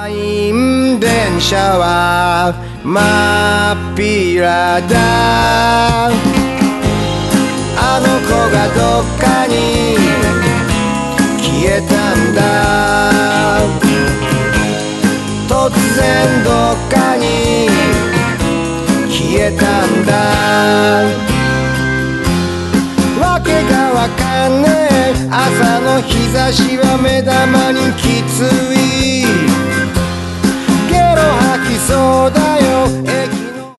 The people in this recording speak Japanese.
満員電車は真っ平だ。あの子がどっかに消えたんだ。突然どっかに消えたんだ。わけがわかんねえ朝の日差しは目玉にきつい。